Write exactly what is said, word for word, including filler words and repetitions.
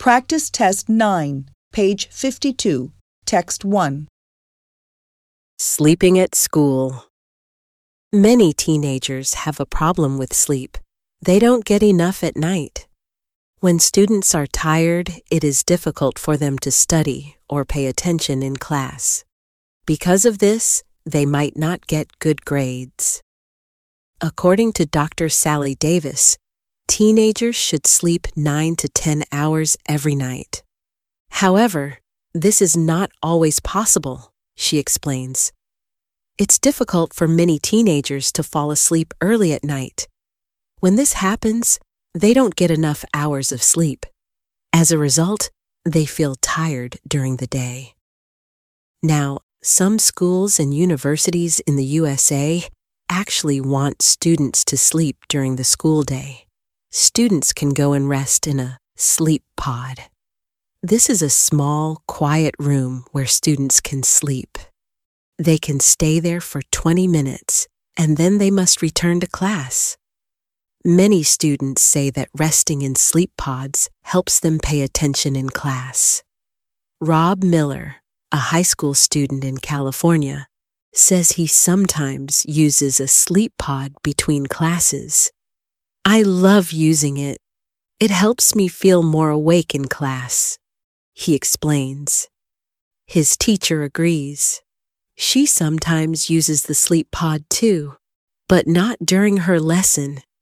Practice Test nine, page fifty-two, Text one. Sleeping at school. Many teenagers have a problem with sleep. They don't get enough at night. When students are tired, it is difficult for them to study or pay attention in class. Because of this, they might not get good grades. According to Doctor Sally Davis, teenagers should sleep nine to ten hours every night. However, this is not always possible, she explains. It's difficult for many teenagers to fall asleep early at night. When this happens, they don't get enough hours of sleep. As a result, they feel tired during the day. Now, some schools and universities in the U S A actually want students to sleep during the school day. Students can go and rest in a sleep pod. This is a small, quiet room where students can sleep. They can stay there for twenty minutes, and then they must return to class. Many students say that resting in sleep pods helps them pay attention in class. Rob Miller, a high school student in California, says he sometimes uses a sleep pod between classes. I love using it. It helps me feel more awake in class, he explains. His teacher agrees. She sometimes uses the sleep pod too, but not during her lesson.